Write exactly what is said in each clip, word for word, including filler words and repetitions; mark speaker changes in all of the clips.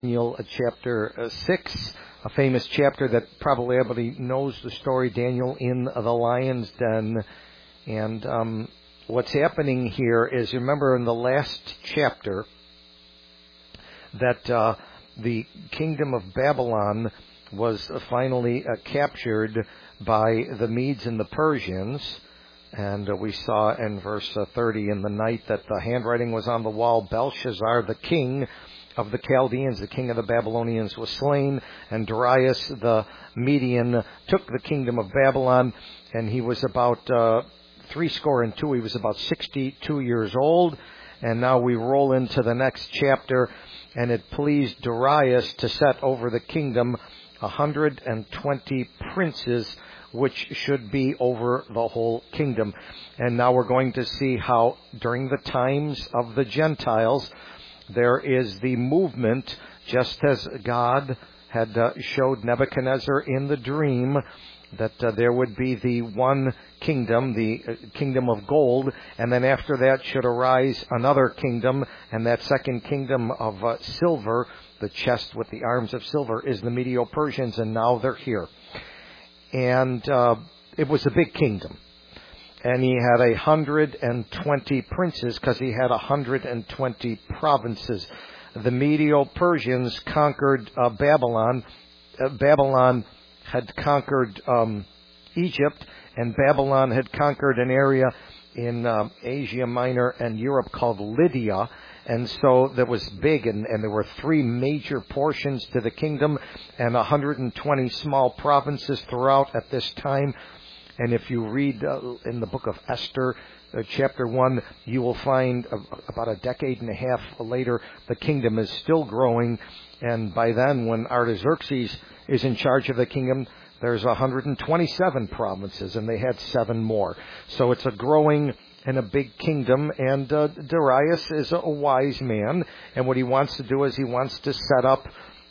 Speaker 1: Daniel chapter uh, six, a famous chapter that probably everybody knows the story, Daniel in the lion's den. And um, what's happening here is, remember in the last chapter that uh, the kingdom of Babylon was uh, finally uh, captured by the Medes and the Persians. And uh, we saw in verse uh, thirty, in the night that the handwriting was on the wall, Belshazzar, the king of the Chaldeans, the king of the Babylonians, was slain, and Darius the Median took the kingdom of Babylon, and he was about uh, three score and two. He was about sixty-two years old, and now we roll into the next chapter, and it pleased Darius to set over the kingdom a hundred and twenty princes, which should be over the whole kingdom. And now we're going to see how during the times of the Gentiles, there is the movement, just as God had uh, showed Nebuchadnezzar in the dream, that uh, there would be the one kingdom, the uh, kingdom of gold, and then after that should arise another kingdom, and that second kingdom of uh, silver, the chest with the arms of silver, is the Medo-Persians, and now they're here. And uh, it was a big kingdom. And he had a hundred and twenty princes, because he had a hundred and twenty provinces. The Medo-Persians conquered uh, Babylon. Uh, Babylon had conquered um, Egypt, and Babylon had conquered an area in uh, Asia Minor and Europe called Lydia. And so that was big, and, and there were three major portions to the kingdom and one hundred twenty small provinces throughout at this time. And if you read uh, in the book of Esther, uh, chapter one, you will find uh, about a decade and a half later, the kingdom is still growing. And by then, when Artaxerxes is in charge of the kingdom, there's one hundred twenty-seven provinces, and they had seven more. So it's a growing and a big kingdom. And uh, Darius is a wise man. And what he wants to do is he wants to set up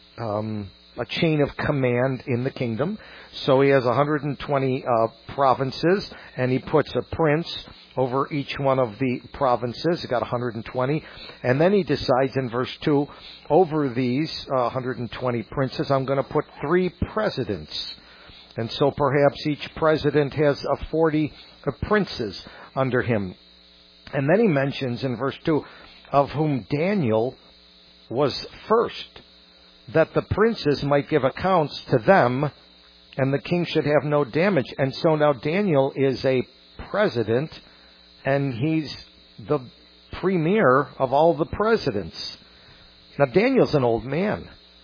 Speaker 1: um, a chain of command in the kingdom. So he has one hundred twenty uh, provinces, and he puts a prince over each one of the provinces. He's got one hundred twenty. And then he decides in verse two, over these uh, one hundred twenty princes, I'm going to put three presidents. And so perhaps each president has uh, forty uh, princes under him. And then he mentions in verse two, of whom Daniel was first, that the princes might give accounts to them, and the king should have no damage. And so now Daniel is a president, and he's the premier of all the presidents. Now Daniel's an old man.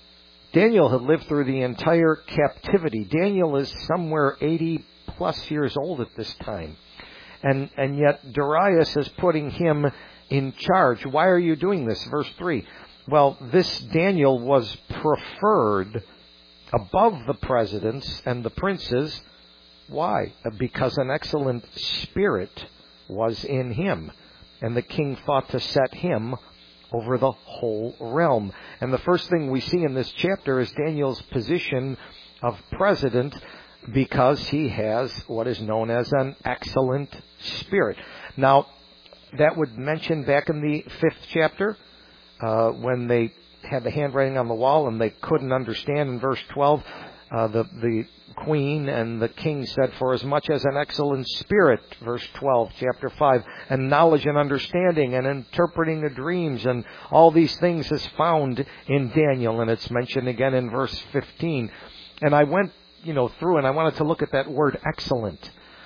Speaker 1: Daniel had lived through the entire captivity. Daniel is somewhere eighty plus years old at this time. And, and yet Darius is putting him in charge. Why are you doing this? Verse three. Well, this Daniel was preferred above the presidents and the princes. Why? Because an excellent spirit was in him, and the king thought to set him over the whole realm. And the first thing we see in this chapter is Daniel's position of president, because he has what is known as an excellent spirit. Now, that would mention back in the fifth chapter, Uh, when they had the handwriting on the wall and they couldn't understand. In verse twelve, uh, the, the queen and the king said, for as much as an excellent spirit, verse twelve, chapter five, and knowledge and understanding and interpreting the dreams, and all these things is found in Daniel. And it's mentioned again in verse fifteen. And I went, you know, through and I wanted to look at that word excellent.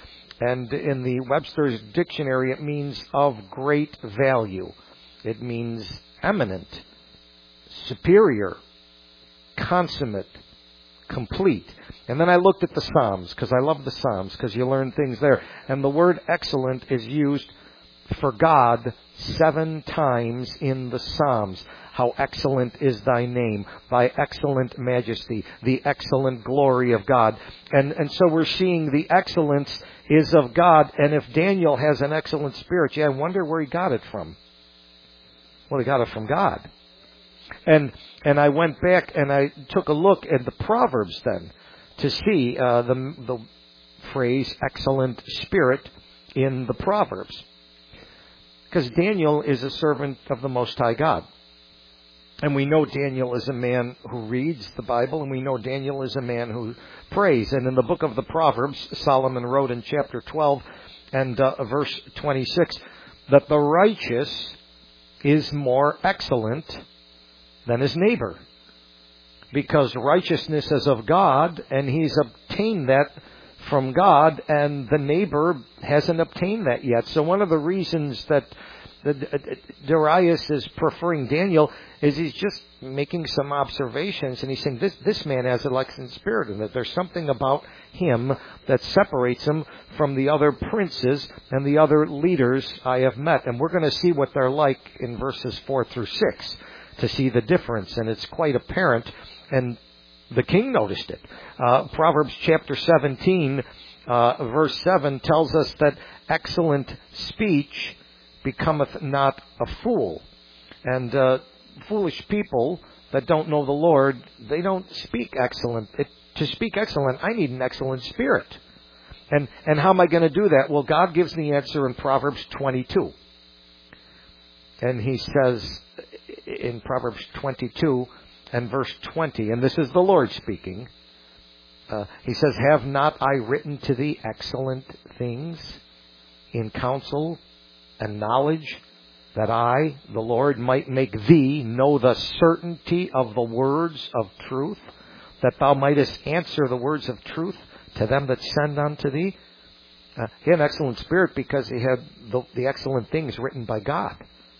Speaker 1: And in the Webster's dictionary, it means of great value. It means eminent, superior, consummate, complete. And then I looked at the Psalms, because I love the Psalms, because you learn things there. And the word excellent is used for God seven times in the Psalms. How excellent is thy name, thy excellent majesty, the excellent glory of God. And, and so we're seeing the excellence is of God. And if Daniel has an excellent spirit, yeah, I wonder where he got it from. Well, he got it from God. And and I went back and I took a look at the Proverbs then to see uh, the the phrase excellent spirit in the Proverbs. Because Daniel is a servant of the Most High God. And we know Daniel is a man who reads the Bible, and we know Daniel is a man who prays. And in the book of the Proverbs, Solomon wrote in chapter twelve and uh, verse twenty-six that the righteous is more excellent than his neighbor, because righteousness is of God, and he's obtained that from God, and the neighbor hasn't obtained that yet. So one of the reasons that the, Darius is preferring Daniel is he's just making some observations, and he's saying this this man has an excellent spirit, and that there's something about him that separates him from the other princes and the other leaders I have met. And we're going to see what they're like in verses four through six to see the difference, and it's quite apparent. And the king noticed it. Uh, Proverbs chapter seventeen, uh, verse seven tells us that excellent speech becometh not a fool. And uh, foolish people that don't know the Lord, they don't speak excellent. It, to speak excellent, I need an excellent spirit. And and how am I going to do that? Well, God gives the answer in Proverbs twenty-two. And he says in Proverbs twenty-two and verse twenty, and this is the Lord speaking, uh, he says, have not I written to thee excellent things in counsel and knowledge, that I, the Lord, might make thee know the certainty of the words of truth, that thou mightest answer the words of truth to them that send unto thee? Uh, he had an excellent spirit because he had the, the excellent things written by God.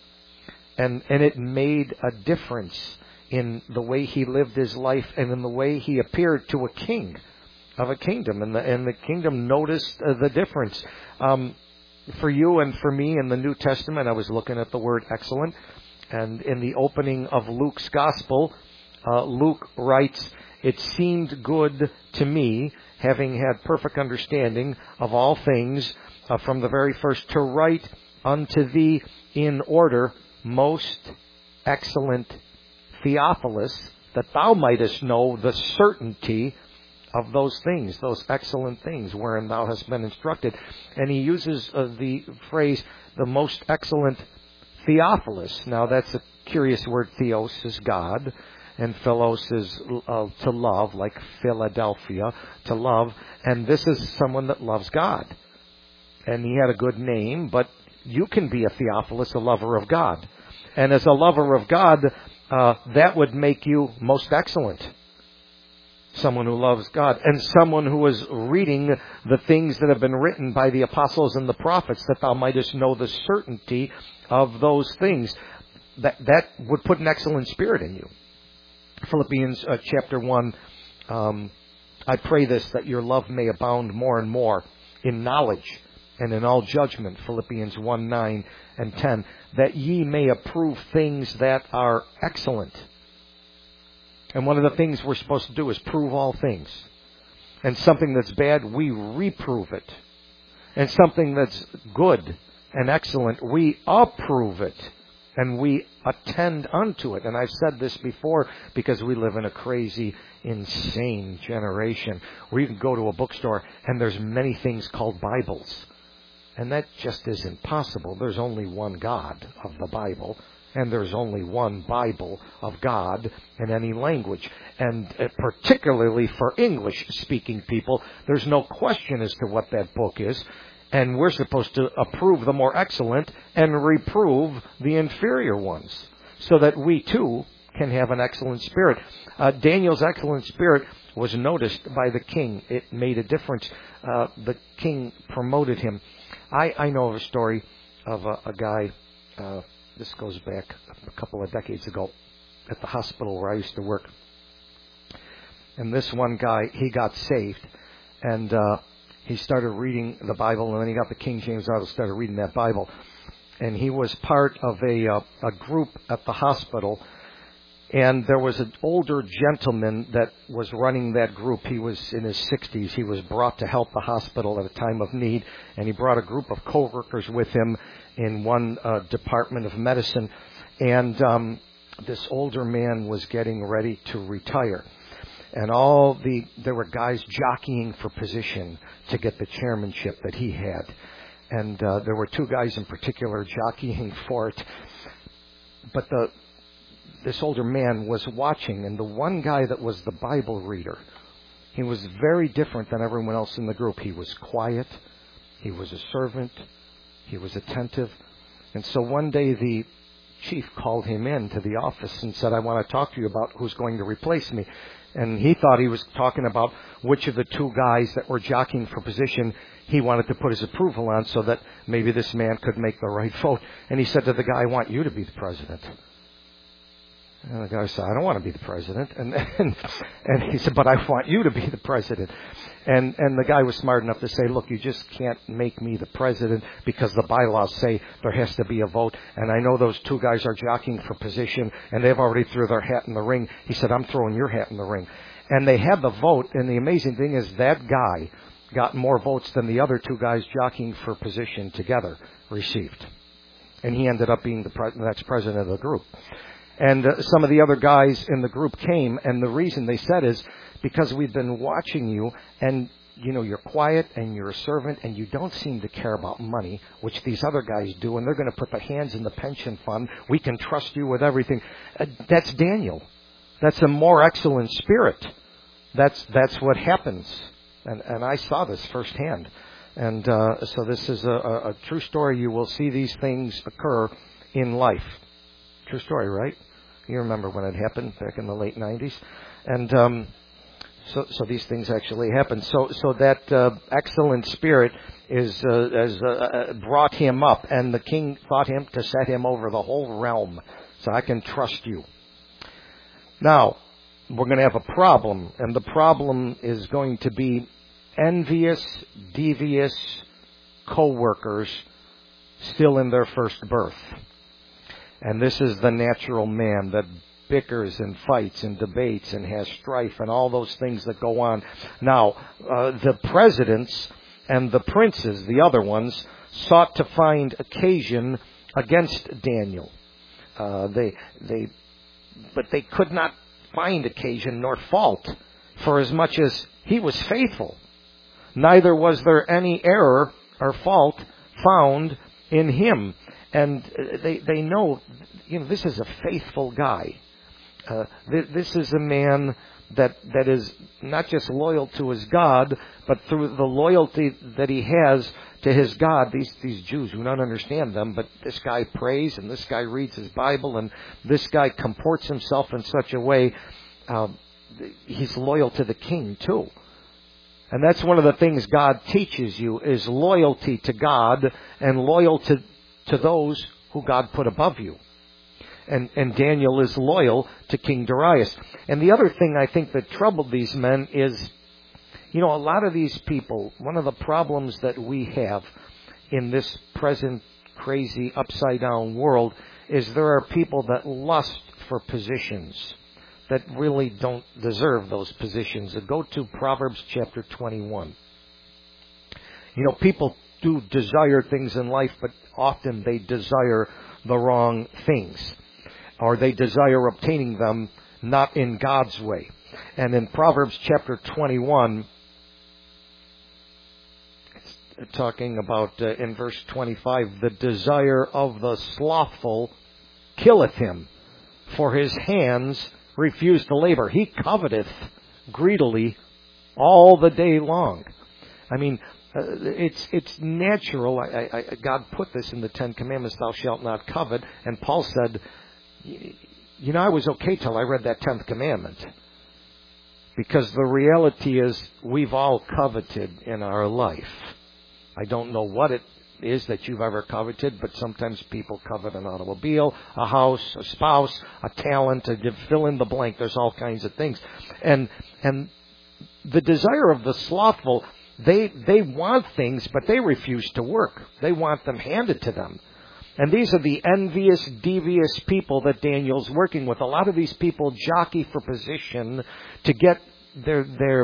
Speaker 1: And, and it made a difference in the way he lived his life and in the way he appeared to a king of a kingdom. And the, and the kingdom noticed uh, the difference. Um, For you and for me in the New Testament, I was looking at the word excellent. And in the opening of Luke's Gospel, uh, Luke writes, it seemed good to me, having had perfect understanding of all things uh, from the very first, to write unto thee in order, most excellent Theophilus, that thou mightest know the certainty of those things, those excellent things wherein thou hast been instructed. And he uses uh, the phrase, the most excellent Theophilus. Now that's a curious word. Theos is God, and Philos is uh, to love, like Philadelphia, to love. And this is someone that loves God. And he had a good name, but you can be a Theophilus, a lover of God. And as a lover of God, uh, that would make you most excellent. Someone who loves God, and someone who is reading the things that have been written by the apostles and the prophets, that thou mightest know the certainty of those things. That that would put an excellent spirit in you. Philippians uh, chapter one, um, I pray this, that your love may abound more and more in knowledge and in all judgment. Philippians one, nine and ten, that ye may approve things that are excellent. And one of the things we're supposed to do is prove all things. And something that's bad, we reprove it. And something that's good and excellent, we approve it. And we attend unto it. And I've said this before because we live in a crazy, insane generation where you can go to a bookstore and there's many things called Bibles. And that just isn't possible. There's only one God of the Bible. And there's only one Bible of God in any language. And particularly for English-speaking people, there's no question as to what that book is. And we're supposed to approve the more excellent and reprove the inferior ones, so that we too can have an excellent spirit. Uh, Daniel's excellent spirit was noticed by the king. It made a difference. Uh, the king promoted him. I, I know of a story of a, a guy... Uh, This goes back a couple of decades ago at the hospital where I used to work. And this one guy, he got saved. And uh, he started reading the Bible. And then he got the King James Bible, started reading that Bible. And he was part of a, uh, a group at the hospital. And there was an older gentleman that was running that group. He was in his sixties. He was brought to help the hospital at a time of need. And he brought a group of co-workers with him in one uh, department of medicine. And um, this older man was getting ready to retire. And all the there were guys jockeying for position to get the chairmanship that he had. And uh, there were two guys in particular jockeying for it. But the this older man was watching, and the one guy that was the Bible reader, he was very different than everyone else in the group. He was quiet. He was a servant. He was attentive. And so one day the chief called him in to the office and said, I want to talk to you about who's going to replace me. And he thought he was talking about which of the two guys that were jockeying for position he wanted to put his approval on so that maybe this man could make the right vote. And he said to the guy, I want you to be the president. And the guy said, I don't want to be the president. And, and and he said, but I want you to be the president. And and the guy was smart enough to say, look, you just can't make me the president because the bylaws say there has to be a vote. And I know those two guys are jockeying for position, and they've already threw their hat in the ring. He said, I'm throwing your hat in the ring. And they had the vote, and the amazing thing is that guy got more votes than the other two guys jockeying for position together received. And he ended up being the, pre- the next president of the group. And uh, some of the other guys in the group came, and the reason they said is because we've been watching you, and, you know, you're quiet and you're a servant, and you don't seem to care about money, which these other guys do, and they're going to put their hands in the pension fund. We can trust you with everything. Uh, that's Daniel. That's a more excellent spirit. That's that's what happens. And, and I saw this firsthand. And uh, so this is a, a, a true story. You will see these things occur in life. True story, right? You remember when it happened back in the late nineties. And um, so so these things actually happen. So so that uh, excellent spirit is uh, has uh, brought him up. And the king thought him to set him over the whole realm. So I can trust you. Now, we're going to have a problem. And the problem is going to be envious, devious co-workers still in their first birth. And this is the natural man that bickers and fights and debates and has strife and all those things that go on. Now, uh, the presidents and the princes, the other ones, sought to find occasion against Daniel. Uh, they, they, but they could not find occasion nor fault, for as much as he was faithful. Neither was there any error or fault found in him. And they they know, you know, this is a faithful guy. Uh, th- this is a man that that is not just loyal to his God, but through the loyalty that he has to his God. These these Jews who don't understand them, but this guy prays and this guy reads his Bible and this guy comports himself in such a way. Uh, he's loyal to the king too. And that's one of the things God teaches you is loyalty to God and loyal to to those who God put above you. And, and Daniel is loyal to King Darius. And the other thing I think that troubled these men is, you know, a lot of these people, one of the problems that we have in this present crazy upside down world is there are people that lust for positions that really don't deserve those positions. Go to Proverbs chapter twenty-one. You know, people do desire things in life, but often they desire the wrong things, or they desire obtaining them not in God's way. And in Proverbs chapter twenty-one, it's talking about uh, in verse twenty-five, the desire of the slothful killeth him, for his hands refuse to labor. He coveteth greedily all the day long. I mean, Uh, it's it's natural. I, I, God put this in the Ten Commandments, thou shalt not covet. And Paul said, you know, I was okay till I read that tenth commandment. Because the reality is we've all coveted in our life. I don't know what it is that you've ever coveted, but sometimes people covet an automobile, a house, a spouse, a talent, to fill in the blank. There's all kinds of things. And and the desire of the slothful, They they want things, but they refuse to work. They want them handed to them. And these are the envious, devious people that Daniel's working with. A lot of these people jockey for position to get their their.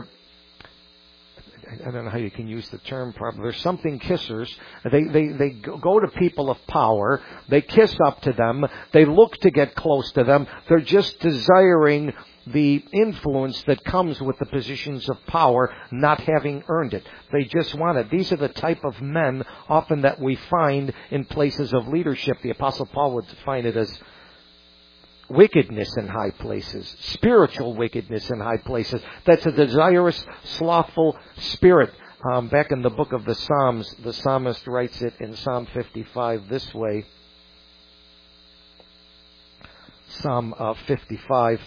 Speaker 1: I don't know how you can use the term properly. They're something kissers. They, they, they go to people of power. They kiss up to them. They look to get close to them. They're just desiring the influence that comes with the positions of power, not having earned it. They just want it. These are the type of men often that we find in places of leadership. The Apostle Paul would define it as wickedness in high places, spiritual wickedness in high places. That's a desirous, slothful spirit. Um, back in the book of the Psalms, the psalmist writes it in Psalm fifty-five this way. Psalm uh, fifty-five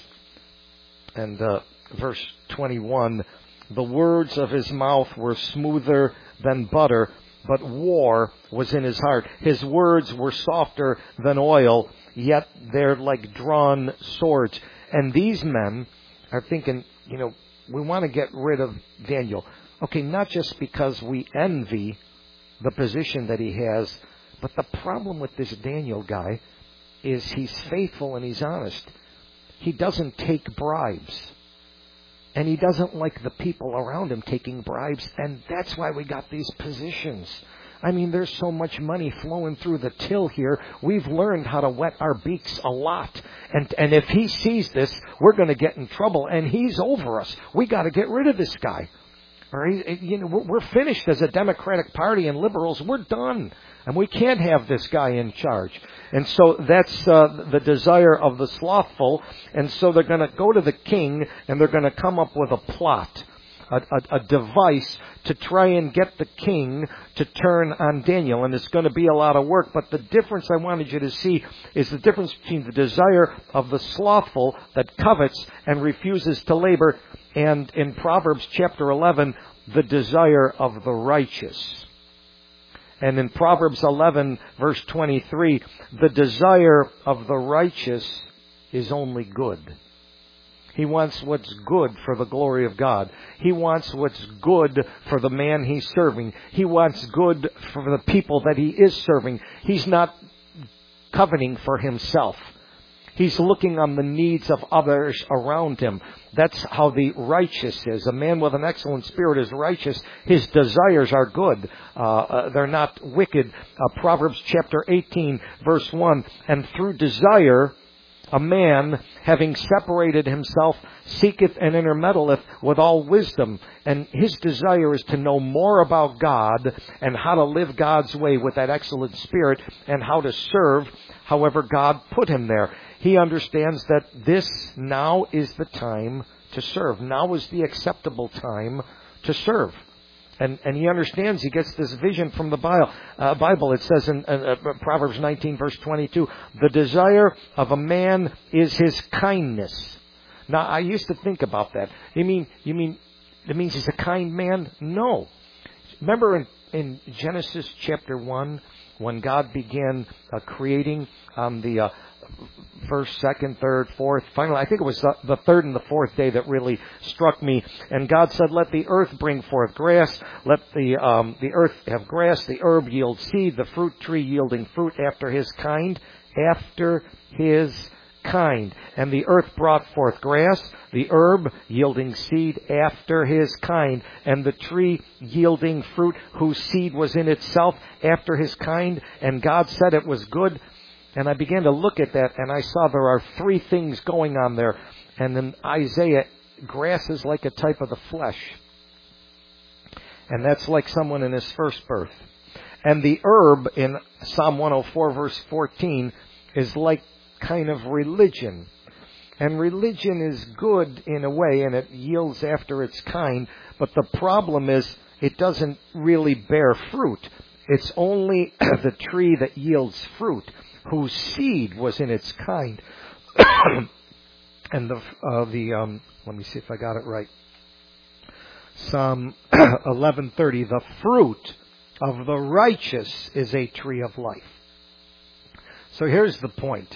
Speaker 1: and uh, verse twenty-one. The words of his mouth were smoother than butter, but war was in his heart. His words were softer than oil, yet they're like drawn swords. And these men are thinking, you know, we want to get rid of Daniel. Okay, not just because we envy the position that he has, but the problem with this Daniel guy is he's faithful and he's honest. He doesn't take bribes. And he doesn't like the people around him taking bribes. And that's why we got these positions. I mean, there's so much money flowing through the till here. We've learned how to wet our beaks a lot. And and if he sees this, we're going to get in trouble. And he's over us. We got to get rid of this guy. Or he, you know, we're finished as a Democratic Party and liberals. We're done. And we can't have this guy in charge. And so that's uh, the desire of the slothful. And so they're going to go to the king and they're going to come up with a plot, a, a, a device to try and get the king to turn on Daniel. And it's going to be a lot of work. But the difference I wanted you to see is the difference between the desire of the slothful that covets and refuses to labor, and in Proverbs chapter eleven, the desire of the righteous. And in Proverbs eleven, verse twenty-three, the desire of the righteous is only good. He wants what's good for the glory of God. He wants what's good for the man he's serving. He wants good for the people that he is serving. He's not coveting for himself. He's looking on the needs of others around him. That's how the righteous is. A man with an excellent spirit is righteous. His desires are good. Uh, uh, they're not wicked. Uh, Proverbs chapter eighteen, verse one. And through desire, a man, having separated himself, seeketh and intermeddleth with all wisdom. And his desire is to know more about God and how to live God's way with that excellent spirit and how to serve however God put him there. He understands that this now is the time to serve. Now is the acceptable time to serve. And and he understands, he gets this vision from the Bible. Uh, Bible. It says in uh, Proverbs nineteen, verse twenty-two, the desire of a man is his kindness. Now, I used to think about that. You mean, you mean, it means he's a kind man? No. Remember in, in Genesis chapter one, when God began uh, creating um, the uh, first, second, third, fourth, finally, I think it was the, the third and the fourth day that really struck me. And God said, let the earth bring forth grass. Let the um, the earth have grass, the herb yield seed, the fruit tree yielding fruit after his kind, after his kind. And the earth brought forth grass, the herb yielding seed after his kind, and the tree yielding fruit whose seed was in itself after his kind. And God said it was good. And I began to look at that, and I saw there are three things going on there. And in Isaiah, grass is like a type of the flesh. And that's like someone in his first birth. And the herb in Psalm one oh four, verse fourteen, is like kind of religion. And religion is good in a way, and it yields after its kind. But the problem is, it doesn't really bear fruit. It's only the tree that yields fruit, whose seed was in its kind. And the uh, the um, let me see if I got it right. Psalm eleven thirty. The fruit of the righteous is a tree of life. So here's the point.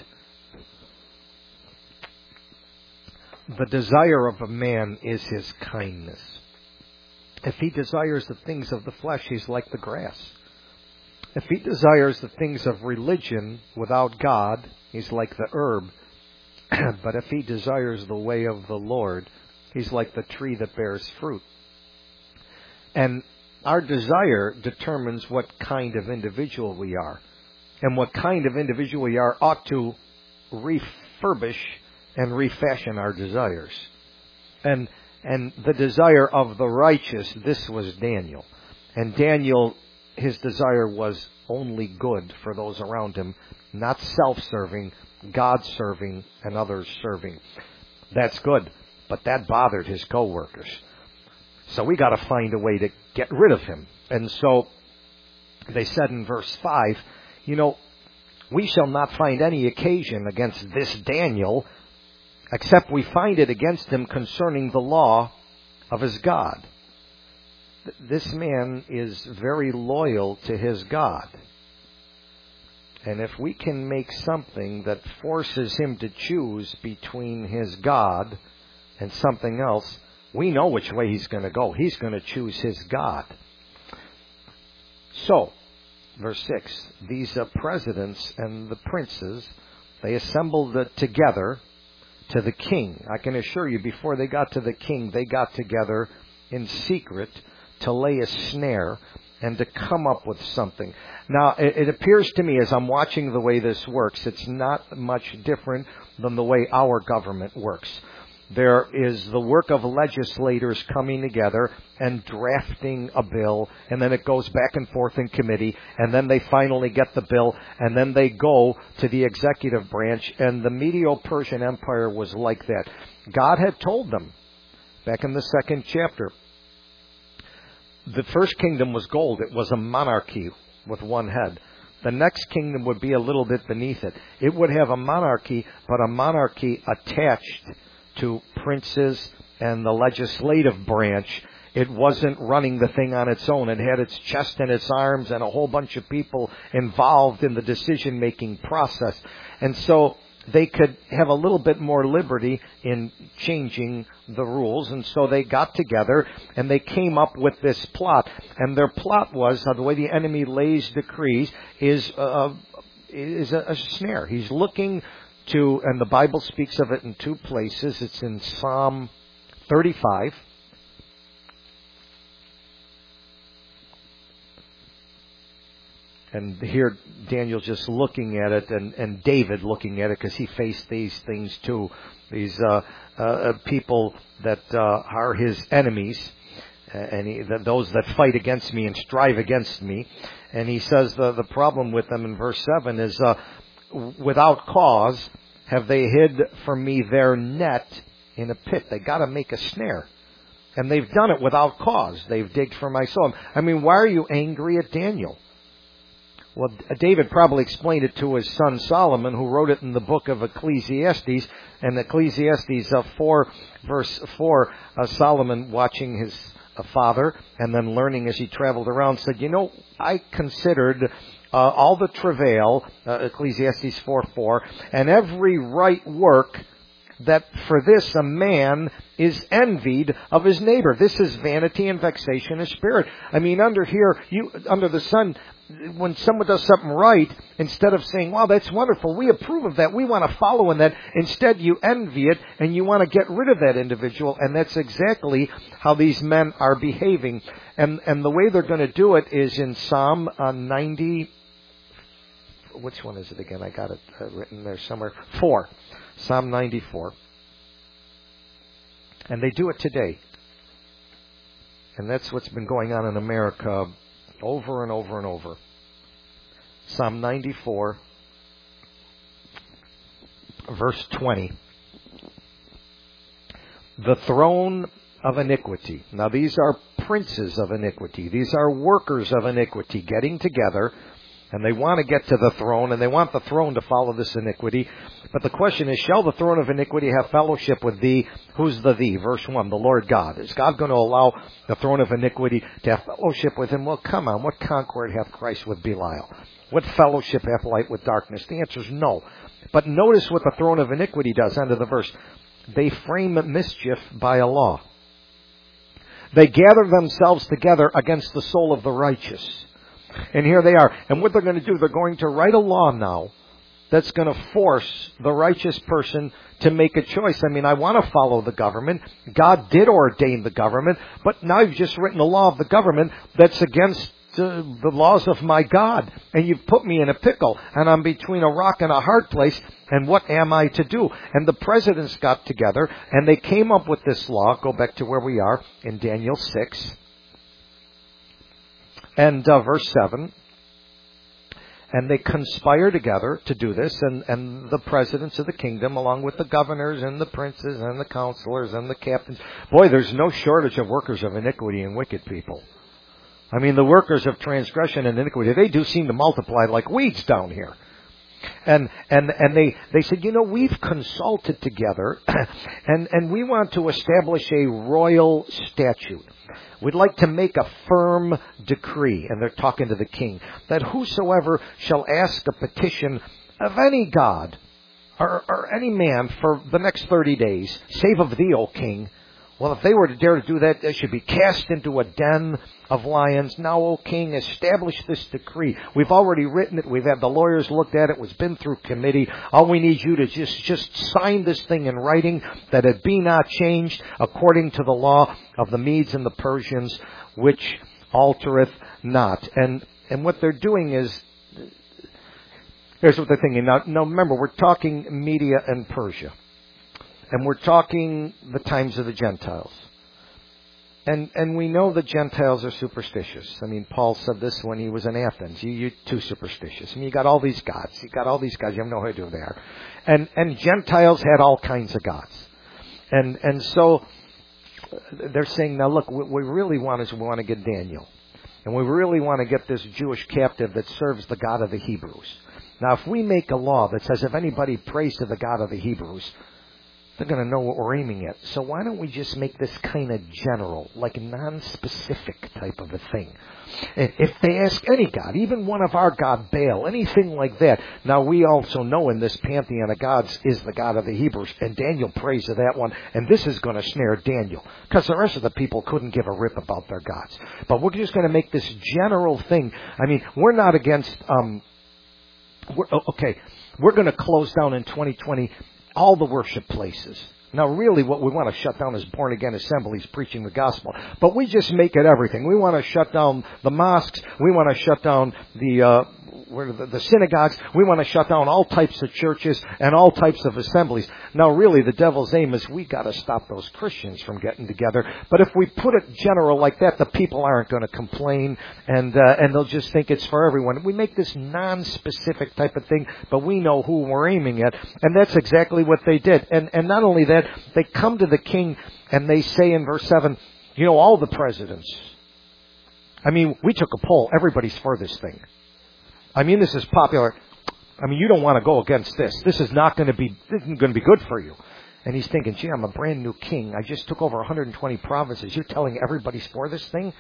Speaker 1: The desire of a man is his kindness. If he desires the things of the flesh, he's like the grass. If he desires the things of religion without God, he's like the herb. But if he desires the way of the Lord, he's like the tree that bears fruit. And our desire determines what kind of individual we are. And what kind of individual we are ought to refurbish and refashion our desires. And and the desire of the righteous, this was Daniel. And Daniel his desire was only good for those around him, not self-serving, God-serving, and others-serving. That's good, but that bothered his co-workers. So we got to find a way to get rid of him. And so they said in verse five, you know, we shall not find any occasion against this Daniel, except we find it against him concerning the law of his God. This man is very loyal to his God. And if we can make something that forces him to choose between his God and something else, we know which way he's going to go. He's going to choose his God. So, verse six, these uh, presidents and the princes, they assembled uh, together to the king. I can assure you, before they got to the king, they got together in secret to lay a snare and to come up with something. Now, it, it appears to me, as I'm watching the way this works, it's not much different than the way our government works. There is the work of legislators coming together and drafting a bill, and then it goes back and forth in committee, and then they finally get the bill, and then they go to the executive branch, and the Medo-Persian Empire was like that. God had told them, back in the second chapter, the first kingdom was gold. It was a monarchy with one head. The next kingdom would be a little bit beneath it. It would have a monarchy, but a monarchy attached to princes and the legislative branch. It wasn't running the thing on its own. It had its chest and its arms and a whole bunch of people involved in the decision-making process. And so they could have a little bit more liberty in changing the rules. And so they got together and they came up with this plot. And their plot was, uh, the way the enemy lays decrees, is, uh, is a, a snare. He's looking to, and the Bible speaks of it in two places. It's in Psalm thirty-five. And here Daniel's just looking at it, and, and David looking at it, because he faced these things too. These uh, uh, people that uh, are his enemies, and he, that those that fight against me and strive against me. And he says the, the problem with them in verse seven is, uh, without cause have they hid from me their net in a pit. They got to make a snare. And they've done it without cause. They've digged for my soul. I mean, why are you angry at Daniel? Well, David probably explained it to his son Solomon, who wrote it in the book of Ecclesiastes. And Ecclesiastes uh, four, verse four, uh, Solomon, watching his uh, father and then learning as he traveled around, said, you know, I considered uh, all the travail, uh, Ecclesiastes four four, and every right work, that for this a man is envied of his neighbor. This is vanity and vexation of spirit. I mean, under here, you under the sun, when someone does something right, instead of saying, wow, that's wonderful, we approve of that, we want to follow in that, instead you envy it and you want to get rid of that individual. And that's exactly how these men are behaving. And and the way they're going to do it is in Psalm uh, ninety. Which one is it again? I got it uh, written there somewhere. Four. Psalm ninety-four. And they do it today. And that's what's been going on in America over and over and over. Psalm ninety-four, verse twenty. The throne of iniquity. Now these are princes of iniquity. These are workers of iniquity getting together. And they want to get to the throne, and they want the throne to follow this iniquity. But the question is, shall the throne of iniquity have fellowship with thee? Who's the thee? Verse one, the Lord God. Is God going to allow the throne of iniquity to have fellowship with him? Well, come on. What concord hath Christ with Belial? What fellowship hath light with darkness? The answer is no. But notice what the throne of iniquity does under the verse. They frame mischief by a law. They gather themselves together against the soul of the righteous. And here they are. And what they're going to do, they're going to write a law now that's going to force the righteous person to make a choice. I mean, I want to follow the government. God did ordain the government. But now you've just written a law of the government that's against uh, the laws of my God. And you've put me in a pickle. And I'm between a rock and a hard place. And what am I to do? And the presidents got together and they came up with this law. Go back to where we are in Daniel six. And uh, verse seven, and they conspire together to do this, and, and the presidents of the kingdom, along with the governors and the princes and the counselors and the captains. Boy, there's no shortage of workers of iniquity and wicked people. I mean, the workers of transgression and iniquity, they do seem to multiply like weeds down here. And and and they, they said, you know, we've consulted together, and, and we want to establish a royal statute. We'd like to make a firm decree, and they're talking to the king, that whosoever shall ask a petition of any god or, or any man for the next thirty days, save of thee, O king, well, if they were to dare to do that, they should be cast into a den of lions. Now, O king, establish this decree. We've already written it. We've had the lawyers looked at it. It's been through committee. All we need you to just, just sign this thing in writing, that it be not changed according to the law of the Medes and the Persians, which altereth not. And, and what they're doing is, here's what they're thinking. Now, now remember, we're talking Media and Persia. And we're talking the times of the Gentiles. And and we know the Gentiles are superstitious. I mean, Paul said this when he was in Athens. You, you're too superstitious. I mean, you got all these gods. You got all these gods. You have no idea who they are. And, and Gentiles had all kinds of gods. And and so they're saying, now look, what we really want is we want to get Daniel. And we really want to get this Jewish captive that serves the God of the Hebrews. Now, if we make a law that says if anybody prays to the God of the Hebrews, they're going to know what we're aiming at. So why don't we just make this kind of general, like non-specific type of a thing? If they ask any god, even one of our god, Baal, anything like that. Now, we also know in this pantheon of gods is the God of the Hebrews, and Daniel prays to that one, and this is going to snare Daniel, because the rest of the people couldn't give a rip about their gods. But we're just going to make this general thing. I mean, we're not against, um, we're, okay, we're going to close down in twenty twenty all the worship places. Now, really, what we want to shut down is born-again assemblies preaching the gospel. But we just make it everything. We want to shut down the mosques. We want to shut down the, uh, where the, the synagogues. We want to shut down all types of churches and all types of assemblies. Now, really, the devil's aim is we got to stop those Christians from getting together. But if we put it general like that, the people aren't going to complain, and uh, and they'll just think it's for everyone. We make this non-specific type of thing, but we know who we're aiming at, and that's exactly what they did. And and not only that, they come to the king and they say in verse seven, you know, all the presidents. I mean, we took a poll. Everybody's for this thing. I mean, this is popular. I mean, you don't want to go against this. This is not going to be, this isn't going to be good for you. And he's thinking, gee, I'm a brand new king. I just took over one hundred twenty provinces. You're telling everybody's for this thing?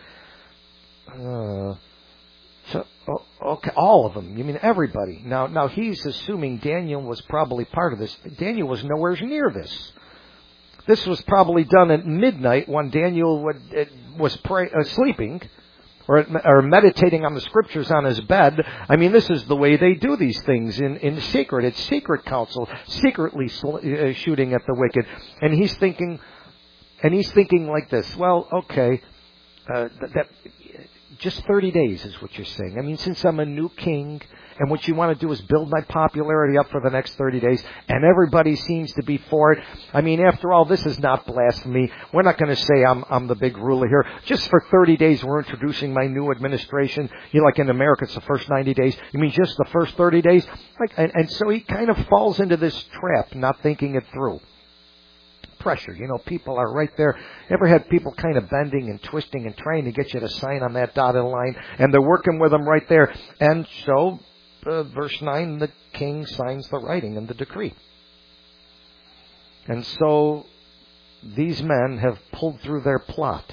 Speaker 1: Uh, so, okay, all of them. You mean everybody. Now, now he's assuming Daniel was probably part of this. Daniel was nowhere near this. This was probably done at midnight when Daniel would, was pray, uh, sleeping. Or, or meditating on the scriptures on his bed. I mean, this is the way they do these things in, in secret. It's secret counsel, secretly sl- uh, shooting at the wicked. And he's thinking, and he's thinking like this. Well, okay, uh, that, that just thirty days is what you're saying. I mean, since I'm a new king, and what you want to do is build my popularity up for the next thirty days, and everybody seems to be for it. I mean, after all, this is not blasphemy. We're not going to say I'm I'm the big ruler here. Just for thirty days, we're introducing my new administration. You know, like in America, it's the first ninety days. You mean just the first thirty days? Like, and, and so he kind of falls into this trap, not thinking it through. Pressure. You know, people are right there. Ever had people kind of bending and twisting and trying to get you to sign on that dotted line, and they're working with them right there. And so, uh, verse nine, the king signs the writing and the decree. And so, these men have pulled through their plot.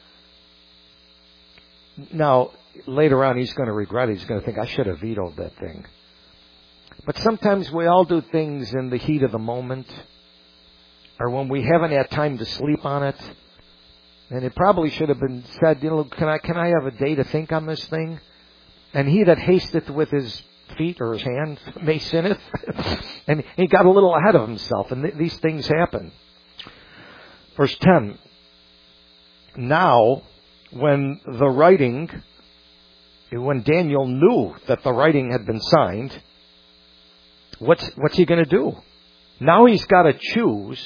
Speaker 1: Now, later on, he's going to regret it. He's going to think, I should have vetoed that thing. But sometimes we all do things in the heat of the moment, or when we haven't had time to sleep on it. And it probably should have been said, you know, can I can I have a day to think on this thing? And he that hasteth with his feet or his hand may sinneth. And he got a little ahead of himself, and th- these things happen. Verse ten. Now, when the writing, when Daniel knew that the writing had been signed, what's what's he going to do? Now he's got to choose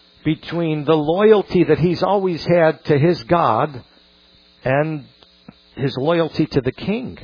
Speaker 1: between the loyalty that he's always had to his God and his loyalty to the king.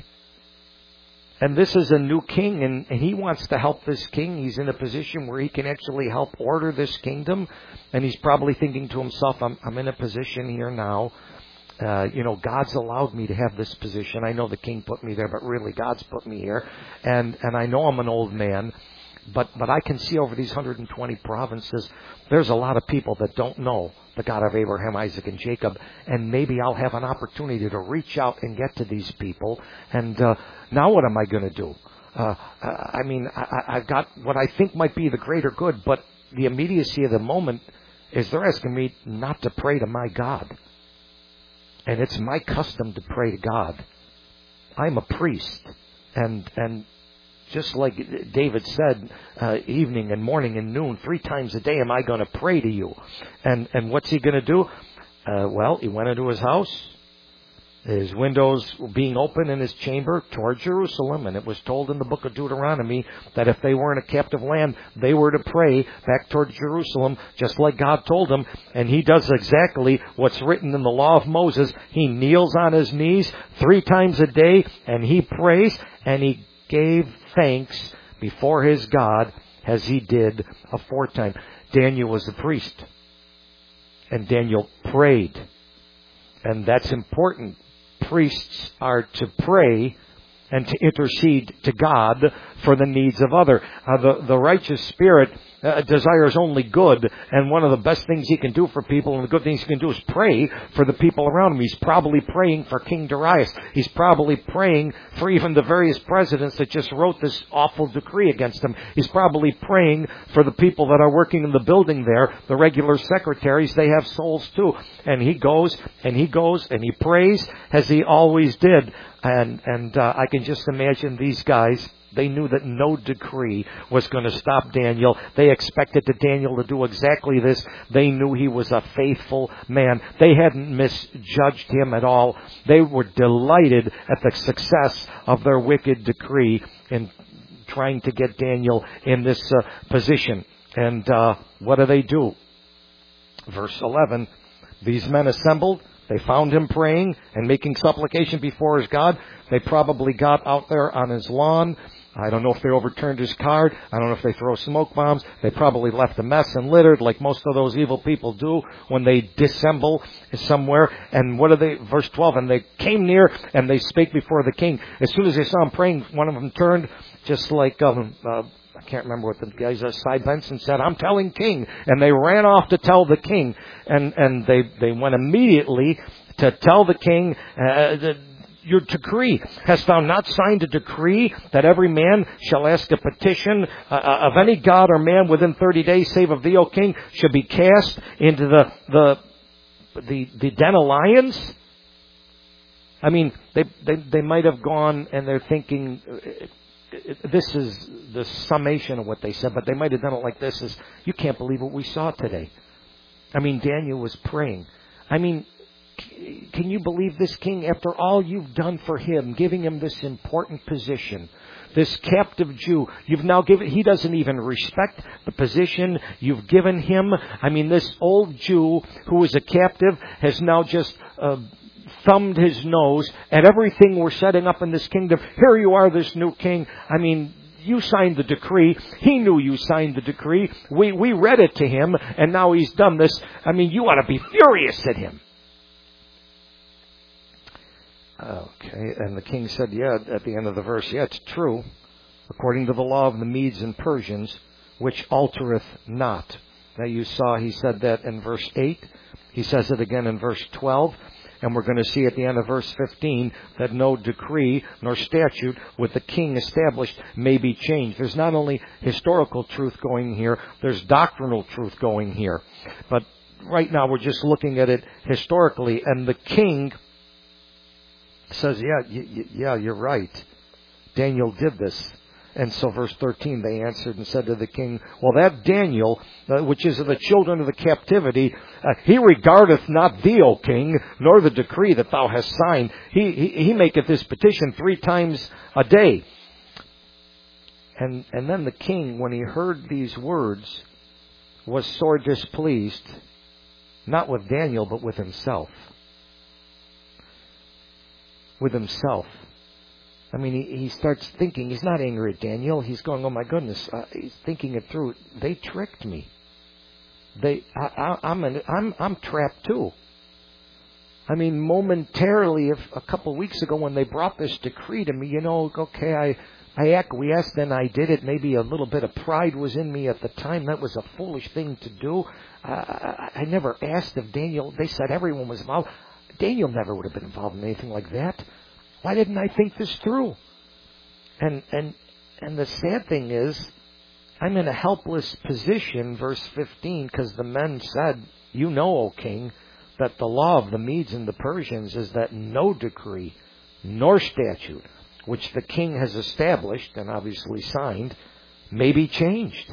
Speaker 1: And this is a new king, and, and he wants to help this king. He's in a position where he can actually help order this kingdom. And he's probably thinking to himself, I'm, I'm in a position here now. Uh, you know, God's allowed me to have this position. I know the king put me there, but really God's put me here. And, and I know I'm an old man. But but I can see over these one hundred twenty provinces, there's a lot of people that don't know the God of Abraham, Isaac, and Jacob. And maybe I'll have an opportunity to reach out and get to these people. And uh, now what am I going to do? Uh, I mean, I, I've got what I think might be the greater good, but the immediacy of the moment is they're asking me not to pray to my God. And it's my custom to pray to God. I'm a priest. And and... Just like David said, uh, evening and morning and noon, three times a day am I going to pray to you. And and what's he going to do? Uh, well, he went into his house. His windows were being open in his chamber toward Jerusalem. And it was told in the book of Deuteronomy that if they were in a captive land, they were to pray back toward Jerusalem, just like God told him. And he does exactly what's written in the law of Moses. He kneels on his knees three times a day, and he prays, and he gave thanks before his God as he did aforetime. Daniel was the priest, and Daniel prayed, and that's important. Priests are to pray and to intercede to God for the needs of others. Uh, the, the righteous spirit uh, desires only good, and one of the best things he can do for people, and the good things he can do, is pray for the people around him. He's probably praying for King Darius. He's probably praying for even the various presidents that just wrote this awful decree against him. He's probably praying for the people that are working in the building there, the regular secretaries. They have souls too. And he goes, and he goes, and he prays as he always did. And, and uh, I can just imagine these guys. They knew that no decree was going to stop Daniel. They expected the Daniel to do exactly this. They knew he was a faithful man. They hadn't misjudged him at all. They were delighted at the success of their wicked decree in trying to get Daniel in this uh, position. And uh, what do they do? Verse eleven, these men assembled. They found him praying and making supplication before his God. They probably got out there on his lawn. I don't know if they overturned his card. I don't know if they throw smoke bombs. They probably left a mess and littered like most of those evil people do when they dissemble somewhere. And what are they? Verse twelve, and they came near and they spake before the king. As soon as they saw him praying, one of them turned just like... Um, uh, I can't remember what the guy's uh, side Benson said. I'm telling king. And they ran off to tell the king. And, and they, they went immediately to tell the king, uh, the, your decree. Hast thou not signed a decree that every man shall ask a petition uh, of any god or man within thirty days, save of thee, O king, should be cast into the, the, the, the den of lions? I mean, they, they, they might have gone and they're thinking... Uh, This is the summation of what they said, but they might have done it like this: is you can't believe what we saw today. I mean, Daniel was praying. I mean, can you believe this, king, after all you've done for him, giving him this important position, this captive Jew, you've now given, he doesn't even respect the position you've given him. I mean, this old Jew who was a captive has now just... Uh, thumbed his nose at everything we're setting up in this kingdom. Here you are, this new king. I mean, you signed the decree. He knew you signed the decree. We we read it to him, and now he's done this. I mean, you ought to be furious at him. Okay, and the king said, yeah, at the end of the verse, yeah, it's true, according to the law of the Medes and Persians, which altereth not. Now you saw he said that in verse eight. He says it again in verse twelve. And we're going to see at the end of verse fifteen that no decree nor statute with the king established may be changed. There's not only historical truth going here, there's doctrinal truth going here. But right now we're just looking at it historically. And the king says, yeah, y- y- yeah, you're right. Daniel did this. And so verse thirteen, they answered and said to the king, well, that Daniel, uh, which is of the children of the captivity, uh, he regardeth not thee, O king, nor the decree that thou hast signed. He, he, he maketh this petition three times a day. And, and then the king, when he heard these words, was sore displeased, not with Daniel, but with himself. with himself. I mean, he, he starts thinking. He's not angry at Daniel. He's going, oh my goodness. Uh, he's thinking it through. They tricked me. They, I, I, I'm, an, I'm, I'm trapped too. I mean, momentarily, if a couple of weeks ago when they brought this decree to me, you know, okay, I, I acquiesced and I did it. Maybe a little bit of pride was in me at the time. That was a foolish thing to do. Uh, I, I never asked if Daniel, they said everyone was involved. Daniel never would have been involved in anything like that. Why didn't I think this through? And, and, and the sad thing is, I'm in a helpless position, verse fifteen, because the men said, you know, O king, that the law of the Medes and the Persians is that no decree nor statute which the king has established and obviously signed may be changed.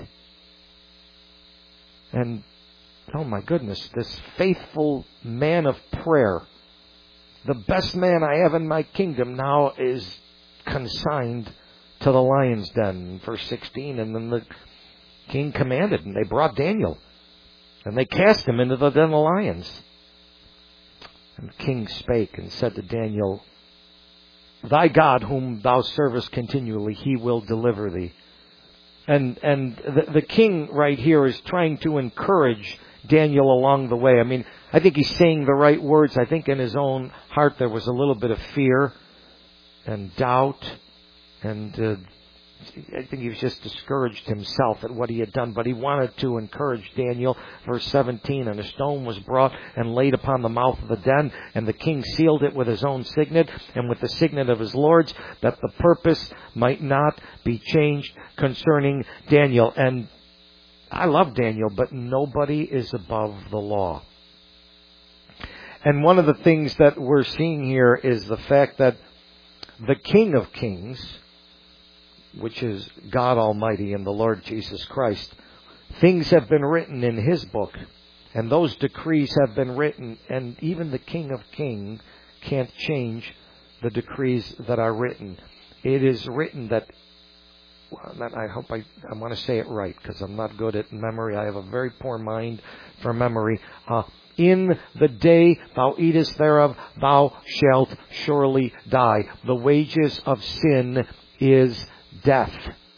Speaker 1: And, oh my goodness, this faithful man of prayer, the best man I have in my kingdom, now is consigned to the lion's den. Verse sixteen, and then the king commanded, and they brought Daniel, and they cast him into the den of lions. And the king spake and said to Daniel, thy God whom thou servest continually, he will deliver thee. And and the, the king right here is trying to encourage Daniel along the way. I mean, I think he's saying the right words. I think in his own heart there was a little bit of fear and doubt. And uh, I think he was just discouraged himself at what he had done. But he wanted to encourage Daniel. Verse seventeen, and a stone was brought and laid upon the mouth of the den. And the king sealed it with his own signet and with the signet of his lords, that the purpose might not be changed concerning Daniel. And I love Daniel, but nobody is above the law. And one of the things that we're seeing here is the fact that the King of Kings, which is God Almighty and the Lord Jesus Christ, things have been written in His book, and those decrees have been written, and even the King of Kings can't change the decrees that are written. It is written that, well, I hope I, I want to say it right, because I'm not good at memory. I have a very poor mind for memory. Uh, in the day thou eatest thereof, thou shalt surely die. The wages of sin is death.